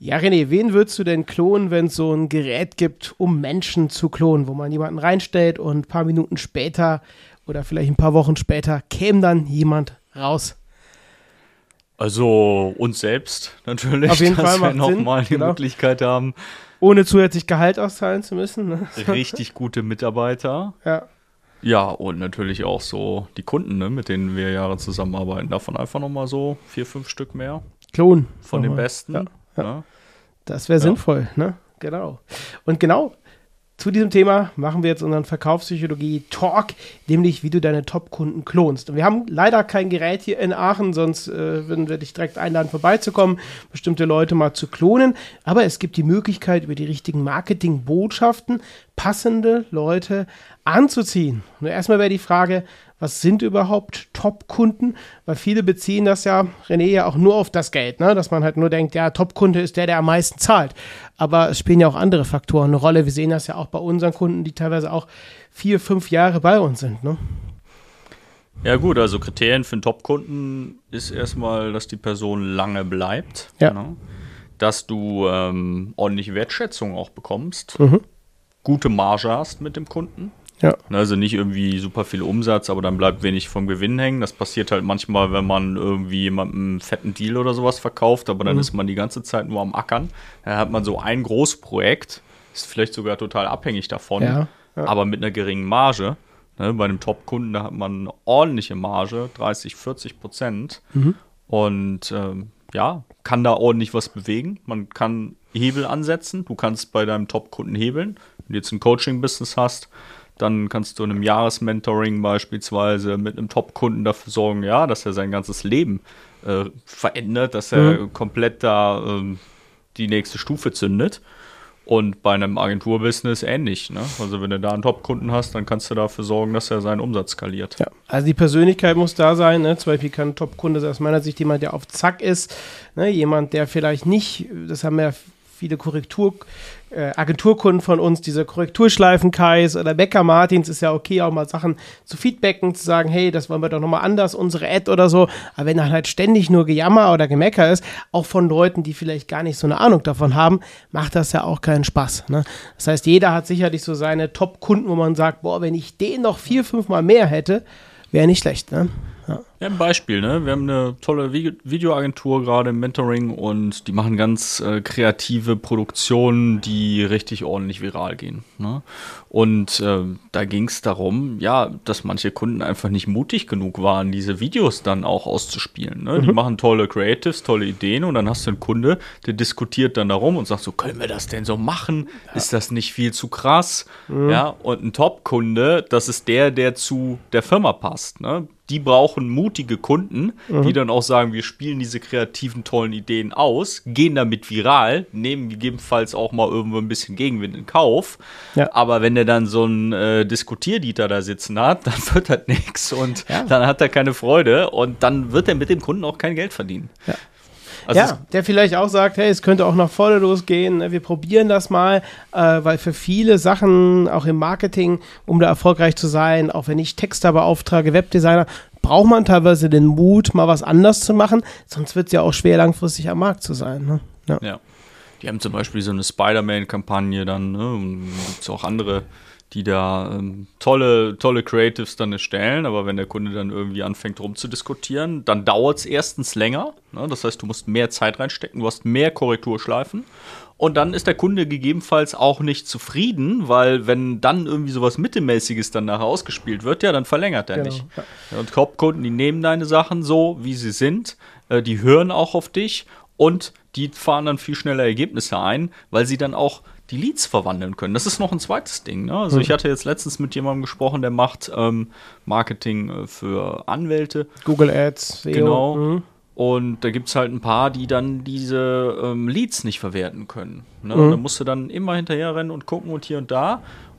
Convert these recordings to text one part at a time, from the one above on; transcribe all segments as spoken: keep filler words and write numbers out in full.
Ja, René, wen würdest du denn klonen, wenn es so ein Gerät gibt, um Menschen zu klonen, wo man jemanden reinstellt und ein paar Minuten später oder vielleicht ein paar Wochen später käme dann jemand raus? Also uns selbst natürlich, Auf jeden dass Fall wir macht Sinn, nochmal die genau. Möglichkeit haben. Ohne zusätzlich Gehalt auszahlen zu müssen. Ne? Richtig gute Mitarbeiter. Ja. Ja, und natürlich auch so die Kunden, ne, mit denen wir Jahre zusammenarbeiten. Davon einfach nochmal so vier, fünf Stück mehr. Klonen. Von den Nochmal. Besten. Ja, ja. Ne? Das wäre Ja. sinnvoll, ne? Genau. Und genau zu diesem Thema machen wir jetzt unseren Verkaufspsychologie-Talk, nämlich wie du deine Top-Kunden klonst. Und wir haben leider kein Gerät hier in Aachen, sonst äh, würden wir dich direkt einladen, vorbeizukommen, bestimmte Leute mal zu klonen. Aber es gibt die Möglichkeit, über die richtigen Marketingbotschaften passende Leute anzuziehen. Und erstmal wäre die Frage, was sind überhaupt Top-Kunden? Weil viele beziehen das ja, René, ja auch nur auf das Geld, ne? Dass man halt nur denkt, ja, Top-Kunde ist der, der am meisten zahlt. Aber es spielen ja auch andere Faktoren eine Rolle. Wir sehen das ja auch bei unseren Kunden, die teilweise auch vier, fünf Jahre bei uns sind, ne? Ja gut, also Kriterien für einen Top-Kunden ist erstmal, dass die Person lange bleibt. Ja. Ne? Dass du ähm, ordentliche Wertschätzung auch bekommst. Mhm. Gute Marge hast mit dem Kunden. Ja. Also nicht irgendwie super viel Umsatz, aber dann bleibt wenig vom Gewinn hängen. Das passiert halt manchmal, wenn man irgendwie jemandem einen fetten Deal oder sowas verkauft, aber dann Mhm. ist man die ganze Zeit nur am Ackern. Dann hat man so ein Großprojekt, ist vielleicht sogar total abhängig davon, Ja, ja. aber mit einer geringen Marge. Ne, bei einem Top-Kunden, da hat man eine ordentliche Marge, dreißig, vierzig Prozent. Mhm. Und ähm, ja, kann da ordentlich was bewegen. Man kann Hebel ansetzen. Du kannst bei deinem Top-Kunden hebeln. Wenn du jetzt ein Coaching-Business hast, dann kannst du in einem Jahresmentoring beispielsweise mit einem Top-Kunden dafür sorgen, ja, dass er sein ganzes Leben äh, verändert, dass er Mhm. komplett da ähm, die nächste Stufe zündet. Und bei einem Agenturbusiness ähnlich. Ne? Also wenn du da einen Top-Kunden hast, dann kannst du dafür sorgen, dass er seinen Umsatz skaliert. Ja, also die Persönlichkeit muss da sein. Ne? Zum Beispiel kann ein Top-Kunde sein, aus meiner Sicht jemand, der auf Zack ist. Ne? Jemand, der vielleicht nicht, das haben ja viele Korrektur, äh, Agenturkunden von uns, diese Korrekturschleifen-Kais oder Becker Martins, ist ja okay, auch mal Sachen zu feedbacken, zu sagen, hey, das wollen wir doch nochmal anders, unsere Ad oder so. Aber wenn dann halt ständig nur Gejammer oder Gemecker ist, auch von Leuten, die vielleicht gar nicht so eine Ahnung davon haben, macht das ja auch keinen Spaß. Ne? Das heißt, jeder hat sicherlich so seine Top-Kunden, wo man sagt, boah, wenn ich den noch vier, fünf Mal mehr hätte, wäre nicht schlecht. Ne? Ja. Ja, ein Beispiel, ne? Wir haben eine tolle Vi- Videoagentur gerade im Mentoring und die machen ganz äh, kreative Produktionen, die richtig ordentlich viral gehen. Ne? Und äh, da ging es darum, ja, dass manche Kunden einfach nicht mutig genug waren, diese Videos dann auch auszuspielen. Ne? Mhm. Die machen tolle Creatives, tolle Ideen und dann hast du einen Kunde, der diskutiert dann darum und sagt so, können wir das denn so machen? Ja. Ist das nicht viel zu krass? Mhm. Ja, und ein Top-Kunde, das ist der, der zu der Firma passt. Ne? Die brauchen mutige Kunden, mhm. die dann auch sagen, wir spielen diese kreativen, tollen Ideen aus, gehen damit viral, nehmen gegebenenfalls auch mal irgendwo ein bisschen Gegenwind in Kauf. Ja. Aber wenn der dann so einen äh, Diskutierdieter da sitzen hat, dann wird das nichts und ja. dann hat er keine Freude und dann wird er mit dem Kunden auch kein Geld verdienen. Ja. Also ja, der vielleicht auch sagt, hey, es könnte auch nach vorne losgehen, wir probieren das mal, äh, weil für viele Sachen, auch im Marketing, um da erfolgreich zu sein, auch wenn ich Texter beauftrage, Webdesigner, braucht man teilweise den Mut, mal was anders zu machen, sonst wird es ja auch schwer, langfristig am Markt zu sein. Ne? Ja. ja, die haben zum Beispiel so eine Spider-Man-Kampagne dann, ne? Und gibt es auch andere, die da ähm, tolle, tolle Creatives dann erstellen, aber wenn der Kunde dann irgendwie anfängt rumzudiskutieren, dann dauert es erstens länger, ne? Das heißt, du musst mehr Zeit reinstecken, du hast mehr Korrekturschleifen und dann ist der Kunde gegebenenfalls auch nicht zufrieden, weil wenn dann irgendwie sowas Mittelmäßiges dann nachher ausgespielt wird, ja, dann verlängert er genau. nicht. Ja, und Top-Kunden, die nehmen deine Sachen so, wie sie sind, äh, die hören auch auf dich und die fahren dann viel schneller Ergebnisse ein, weil sie dann auch die Leads verwandeln können. Das ist noch ein zweites Ding. Ne? Also mhm. ich hatte jetzt letztens mit jemandem gesprochen, der macht ähm, Marketing äh, für Anwälte. Google Ads, S E O. Genau. Mhm. Und da gibt es halt ein paar, die dann diese ähm, Leads nicht verwerten können. Ne? Mhm. Und da musst du dann immer hinterher rennen und gucken und hier und da. Und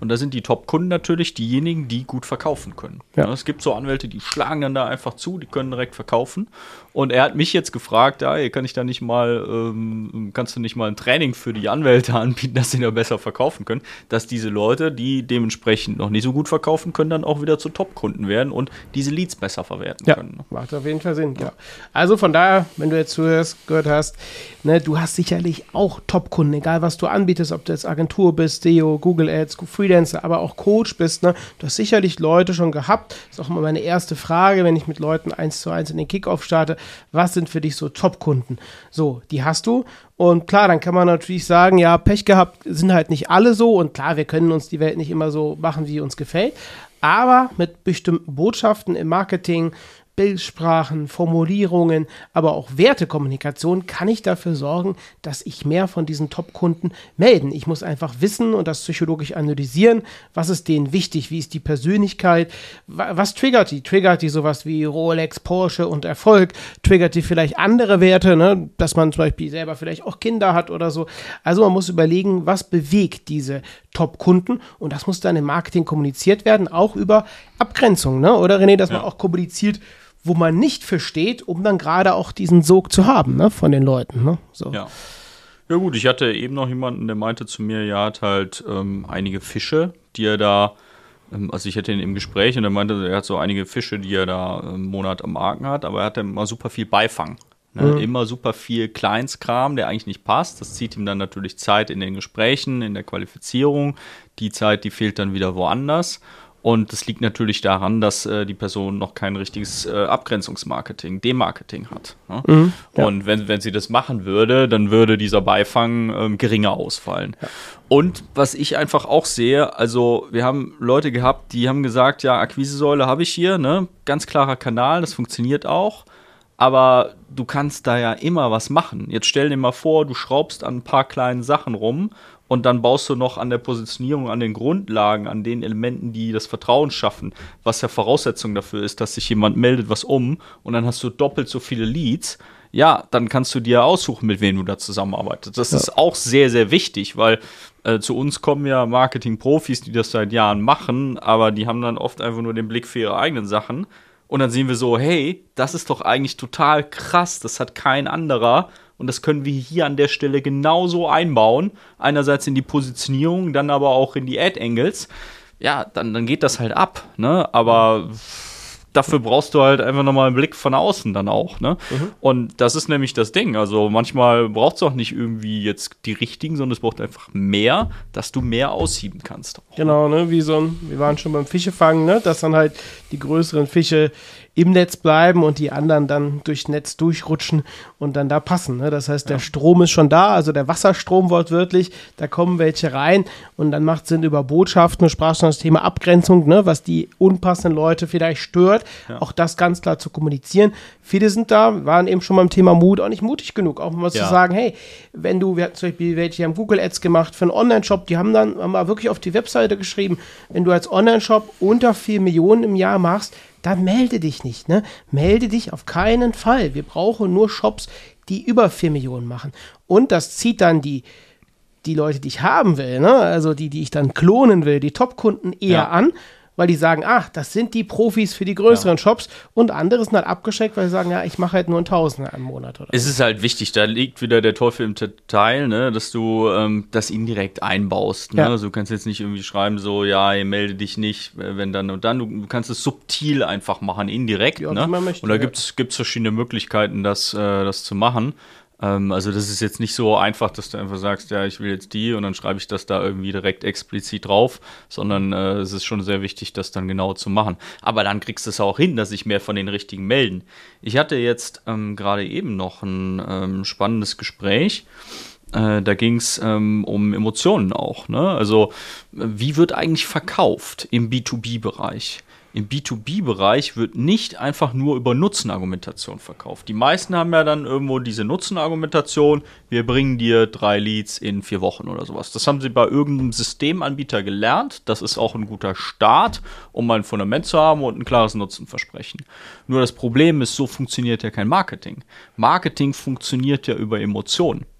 Und da sind die Top-Kunden natürlich diejenigen, die gut verkaufen können. Ja. Ja, es gibt so Anwälte, die schlagen dann da einfach zu, die können direkt verkaufen. Und er hat mich jetzt gefragt, ja, ey, kann ich da nicht mal, ähm, kannst du nicht mal ein Training für die Anwälte anbieten, dass sie da besser verkaufen können, dass diese Leute, die dementsprechend noch nicht so gut verkaufen können, dann auch wieder zu Top-Kunden werden und diese Leads besser verwerten Ja, können. macht auf jeden Fall Sinn. Ja. Also von daher, wenn du jetzt zuhörst, gehört hast, ne, du hast sicherlich auch Top-Kunden, egal was du anbietest, ob du jetzt Agentur bist, S E O, Google Ads, Freelancer, aber auch Coach bist. Ne? Du hast sicherlich Leute schon gehabt. Das ist auch immer meine erste Frage, wenn ich mit Leuten eins zu eins in den Kickoff starte. Was sind für dich so Top-Kunden? So, die hast du. Und klar, dann kann man natürlich sagen, ja, Pech gehabt sind halt nicht alle so. Und klar, wir können uns die Welt nicht immer so machen, wie uns gefällt. Aber mit bestimmten Botschaften im Marketing, Bildsprachen, Formulierungen, aber auch Wertekommunikation kann ich dafür sorgen, dass ich mehr von diesen Top-Kunden melden. Ich muss einfach wissen und das psychologisch analysieren, was ist denen wichtig, wie ist die Persönlichkeit, was triggert die? Triggert die sowas wie Rolex, Porsche und Erfolg? Triggert die vielleicht andere Werte, ne? Dass man zum Beispiel selber vielleicht auch Kinder hat oder so? Also man muss überlegen, was bewegt diese Top-Kunden und das muss dann im Marketing kommuniziert werden, auch über Abgrenzung, ne? Oder René, dass man Ja. auch kommuniziert, wo man nicht versteht, um dann gerade auch diesen Sog zu haben, ne, von den Leuten. Ne? So. Ja. Ja gut, ich hatte eben noch jemanden, der meinte zu mir, er hat halt ähm, einige Fische, die er da, ähm, also ich hatte ihn im Gespräch und er meinte, er hat so einige Fische, die er da im Monat am Haken hat, aber er hat dann immer super viel Beifang. Ne? Mhm. Immer super viel Kleinstkram, der eigentlich nicht passt. Das zieht ihm dann natürlich Zeit in den Gesprächen, in der Qualifizierung. Die Zeit, die fehlt dann wieder woanders. Und das liegt natürlich daran, dass äh, die Person noch kein richtiges äh, Abgrenzungsmarketing, Demarketing hat. Ne? Mhm, ja. Und wenn, wenn sie das machen würde, dann würde dieser Beifang ähm, geringer ausfallen. Ja. Und was ich einfach auch sehe, also wir haben Leute gehabt, die haben gesagt, ja, Akquisesäule habe ich hier, ne? Ganz klarer Kanal, das funktioniert auch. Aber du kannst da ja immer was machen. Jetzt stell dir mal vor, du schraubst an ein paar kleinen Sachen rum und dann baust du noch an der Positionierung, an den Grundlagen, an den Elementen, die das Vertrauen schaffen, was ja Voraussetzung dafür ist, dass sich jemand meldet was um und dann hast du doppelt so viele Leads. Ja, dann kannst du dir aussuchen, mit wem du da zusammenarbeitest. Das Ja. ist auch sehr, sehr wichtig, weil äh, zu uns kommen ja Marketing-Profis, die das seit Jahren machen, aber die haben dann oft einfach nur den Blick für ihre eigenen Sachen. Und dann sehen wir so, hey, das ist doch eigentlich total krass, das hat kein anderer. Und das können wir hier an der Stelle genauso einbauen. Einerseits in die Positionierung, dann aber auch in die Ad-Angles. Ja, dann, dann geht das halt ab, ne? Aber dafür brauchst du halt einfach nochmal einen Blick von außen dann auch, ne? Mhm. Und das ist nämlich das Ding. Also manchmal braucht es auch nicht irgendwie jetzt die richtigen, sondern es braucht einfach mehr, dass du mehr ausheben kannst. Auch. Genau, ne, wie so ein, wir waren schon beim Fischefangen, ne, dass dann halt die größeren Fische im Netz bleiben und die anderen dann durchs Netz durchrutschen und dann da passen. Ne? Das heißt, der Ja. Strom ist schon da, also der Wasserstrom wortwörtlich, da kommen welche rein und dann macht Sinn über Botschaften, du sprachst schon das Thema Abgrenzung, ne? Was die unpassenden Leute vielleicht stört, Ja. auch das ganz klar zu kommunizieren. Viele sind da, waren eben schon beim Thema Mut auch nicht mutig genug, auch mal Ja. zu sagen, hey, wenn du, wir hatten zum Beispiel welche, die haben Google Ads gemacht für einen Online-Shop, die haben dann haben mal wirklich auf die Webseite geschrieben, wenn du als Online-Shop unter vier Millionen im Jahr machst, dann melde dich nicht, ne? Melde dich auf keinen Fall. Wir brauchen nur Shops, die über vier Millionen machen. Und das zieht dann die, die Leute, die ich haben will, ne? Also die, die ich dann klonen will, die Top-Kunden eher Ja. an, weil die sagen, ach, das sind die Profis für die größeren Ja. Shops und andere sind halt abgeschreckt, weil sie sagen, ja, ich mache halt nur ein Tausender im Monat oder Es ist halt wichtig, da liegt wieder der Teufel im Detail, ne, dass du ähm, das indirekt einbaust. Ne? Ja. Also du kannst jetzt nicht irgendwie schreiben, so, ja, ey, melde dich nicht, äh, wenn dann und dann. Du, du kannst es subtil einfach machen, indirekt. Ja, wie ne? man möchte, und da ja. gibt es verschiedene Möglichkeiten, das, äh, das zu machen. Ähm, also das ist jetzt nicht so einfach, dass du einfach sagst, ja, ich will jetzt die und dann schreibe ich das da irgendwie direkt explizit drauf, sondern äh, es ist schon sehr wichtig, das dann genau zu machen. Aber dann kriegst du es auch hin, dass sich mehr von den Richtigen melden. Ich hatte jetzt ähm, gerade eben noch ein ähm, spannendes Gespräch. Äh, da ging es ähm, um Emotionen auch. Ne? Also wie wird eigentlich verkauft im B zwei B-Bereich? Im B zwei B-Bereich wird nicht einfach nur über Nutzenargumentation verkauft. Die meisten haben ja dann irgendwo diese Nutzenargumentation, wir bringen dir drei Leads in vier Wochen oder sowas. Das haben sie bei irgendeinem Systemanbieter gelernt. Das ist auch ein guter Start, um mal ein Fundament zu haben und ein klares Nutzenversprechen. Nur das Problem ist, so funktioniert ja kein Marketing. Marketing funktioniert ja über Emotionen.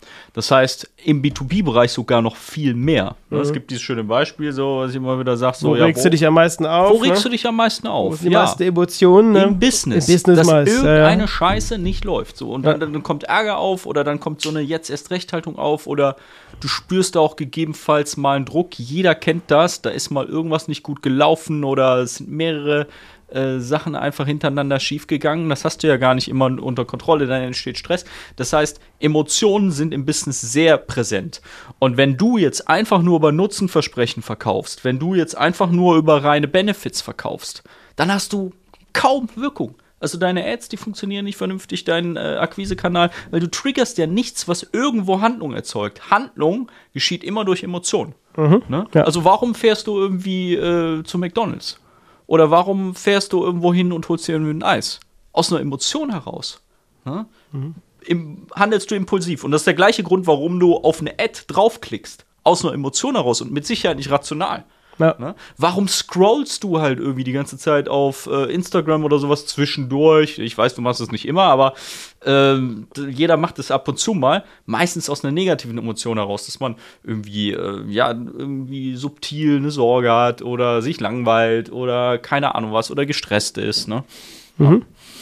Das heißt, im B zwei B-Bereich sogar noch viel mehr. Mhm. Es gibt dieses schöne Beispiel, so, was ich immer wieder sage, so, wo ja, regst wo, du dich am meisten auf? wo regst ne? du dich am meisten auf? Wo sind die ja. meisten Emotionen? Ne? Im Business. Im Business dass meist, irgendeine ja. Scheiße nicht läuft. So. Und dann, dann kommt Ärger auf oder dann kommt so eine Jetzt-Erst-Recht-Haltung auf oder du spürst da auch gegebenenfalls mal einen Druck. Jeder kennt das. Da ist mal irgendwas nicht gut gelaufen oder es sind mehrere äh, Sachen einfach hintereinander schiefgegangen. Das hast du ja gar nicht immer unter Kontrolle. Dann entsteht Stress. Das heißt, Emotionen sind im Business sehr präsent. Und wenn du jetzt einfach nur über Nutzenversprechen verkaufst, wenn du jetzt einfach nur über reine Benefits verkaufst, dann hast du kaum Wirkung. Also deine Ads, die funktionieren nicht vernünftig, dein äh, Akquisekanal, weil du triggerst ja nichts, was irgendwo Handlung erzeugt. Handlung geschieht immer durch Emotionen. Mhm, ne? ja. Also warum fährst du irgendwie äh, zu McDonald's? Oder warum fährst du irgendwo hin und holst dir irgendwie ein Eis? Aus einer Emotion heraus. Ne? Mhm. Im, handelst du impulsiv. Und das ist der gleiche Grund, warum du auf eine Ad draufklickst. Aus einer Emotion heraus und mit Sicherheit nicht rational. Ja. Ne? Warum scrollst du halt irgendwie die ganze Zeit auf äh, Instagram oder sowas zwischendurch? Ich weiß, du machst es nicht immer, aber äh, jeder macht es ab und zu mal. Meistens aus einer negativen Emotion heraus, dass man irgendwie, äh, ja, irgendwie subtil eine Sorge hat oder sich langweilt oder keine Ahnung was oder gestresst ist. Ne? Mhm.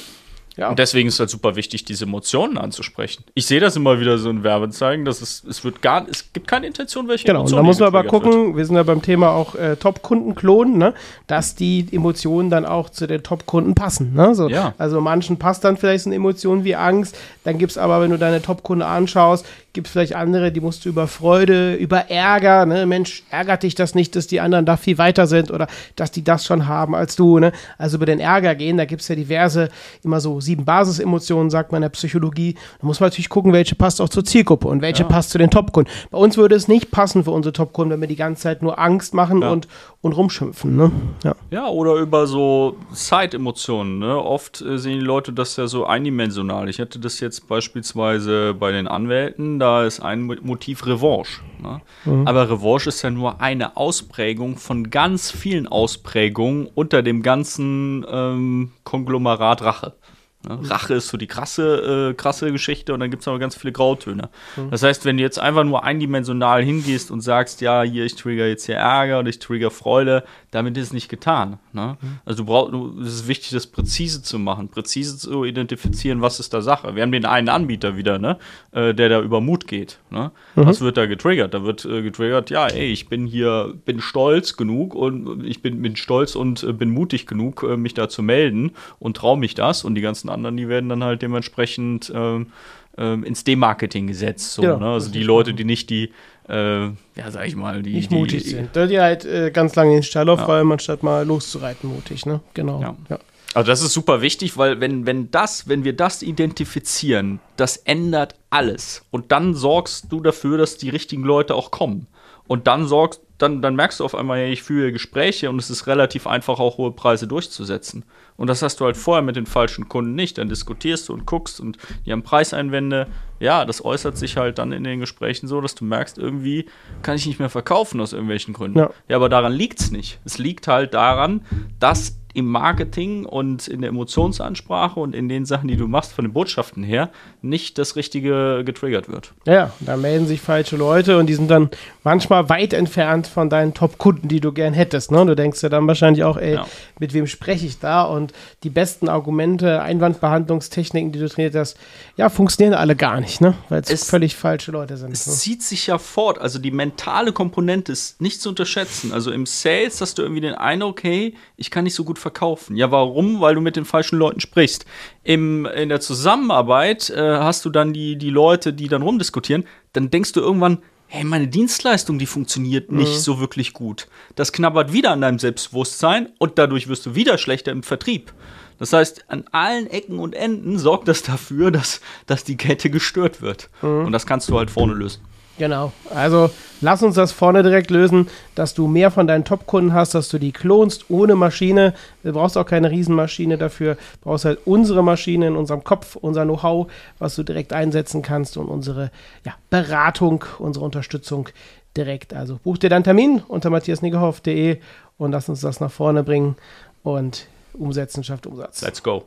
Ja. Und deswegen ist es halt super wichtig, diese Emotionen anzusprechen. Ich sehe das immer wieder so in Werbezeigen, dass es, es wird gar, es gibt keine Intention, welche Genau, Emotionen. und da muss man aber gucken, wird. wir sind ja beim Thema auch äh, Top-Kunden klonen, ne? Dass die Emotionen dann auch zu den Top-Kunden passen. Ne? So, Ja. Also manchen passt dann vielleicht eine Emotion wie Angst, dann gibt es aber, wenn du deine Top-Kunden anschaust, gibt es vielleicht andere, die musst du über Freude, über Ärger, ne? Mensch, ärgert dich das nicht, dass die anderen da viel weiter sind oder dass die das schon haben als du, ne? Also über den Ärger gehen, da gibt es ja diverse, immer so sieben Basisemotionen, sagt man in der Psychologie. Da muss man natürlich gucken, welche passt auch zur Zielgruppe und welche Ja. passt zu den Top-Kunden. Bei uns würde es nicht passen für unsere Top-Kunden, wenn wir die ganze Zeit nur Angst machen Ja. und, und rumschimpfen, ne? Ja. Ja, oder über so Side-Emotionen. Ne? Oft äh, sehen die Leute das ja so eindimensional. Ich hatte das jetzt beispielsweise bei den Anwälten, da ist ein Motiv Revanche. Ne? Mhm. Aber Revanche ist ja nur eine Ausprägung von ganz vielen Ausprägungen unter dem ganzen ähm, Konglomerat Rache. Ne? Rache ist so die krasse, äh, krasse Geschichte und dann gibt es aber ganz viele Grautöne. Mhm. Das heißt, wenn du jetzt einfach nur eindimensional hingehst und sagst, ja, hier, ich trigger jetzt hier Ärger und ich trigger Freude, damit ist es nicht getan. Ne? Mhm. Also du brauchst, es ist wichtig, das präzise zu machen, präzise zu identifizieren, was ist da Sache. Wir haben den einen Anbieter wieder, ne? äh, der da über Mut geht. Ne? Mhm. Was wird da getriggert? Da wird äh, getriggert, ja, ey, ich bin hier, bin stolz genug und ich bin, bin stolz und äh, bin mutig genug, äh, mich da zu melden und traue mich das und die ganzen anderen, die werden dann halt dementsprechend ähm, ähm, ins Demarketing gesetzt. So, ja, ne? Also die Leute, die nicht die, äh, ja, sag ich mal, die nicht die, mutig die, sind. Die halt äh, ganz lange in den Stall Ja. aufräumen, anstatt mal loszureiten, mutig, ne? Genau. Ja. Ja. Also das ist super wichtig, weil wenn, wenn das, wenn wir das identifizieren, das ändert alles. Und dann sorgst du dafür, dass die richtigen Leute auch kommen. Und dann sorgst, dann, dann merkst du auf einmal, ja, ich führe Gespräche und es ist relativ einfach, auch hohe Preise durchzusetzen. Und das hast du halt vorher mit den falschen Kunden nicht. Dann diskutierst du und guckst und die haben Preiseinwände. Ja, das äußert sich halt dann in den Gesprächen so, dass du merkst, irgendwie kann ich nicht mehr verkaufen aus irgendwelchen Gründen. Ja, ja aber daran liegt es nicht. Es liegt halt daran, dass im Marketing und in der Emotionsansprache und in den Sachen, die du machst, von den Botschaften her, nicht das Richtige getriggert wird. Ja, da melden sich falsche Leute und die sind dann manchmal weit entfernt von deinen Top-Kunden, die du gern hättest. Ne? Du denkst ja dann wahrscheinlich auch, ey, ja. mit wem spreche ich da? Und die besten Argumente, Einwandbehandlungstechniken, die du trainiert hast, ja, funktionieren alle gar nicht, ne? Weil es völlig falsche Leute sind. Es ne? zieht sich ja fort. Also die mentale Komponente ist nicht zu unterschätzen. Also im Sales hast du irgendwie den Eindruck, hey, ich kann nicht so gut verkaufen. Ja, warum? Weil du mit den falschen Leuten sprichst. Im, in der Zusammenarbeit äh, hast du dann die, die Leute, die dann rumdiskutieren, dann denkst du irgendwann, hey, meine Dienstleistung, die funktioniert nicht mhm. so wirklich gut. Das knabbert wieder an deinem Selbstbewusstsein und dadurch wirst du wieder schlechter im Vertrieb. Das heißt, an allen Ecken und Enden sorgt das dafür, dass, dass die Kette gestört wird. Mhm. Und das kannst du halt vorne lösen. Genau, also lass uns das vorne direkt lösen, dass du mehr von deinen Top-Kunden hast, dass du die klonst ohne Maschine. Du brauchst auch keine Riesenmaschine dafür, du brauchst halt unsere Maschine in unserem Kopf, unser Know-how, was du direkt einsetzen kannst und unsere ja, Beratung, unsere Unterstützung direkt. Also buch dir deinen Termin unter matthias niggerhoff punkt de und lass uns das nach vorne bringen und umsetzen schafft Umsatz. Let's go.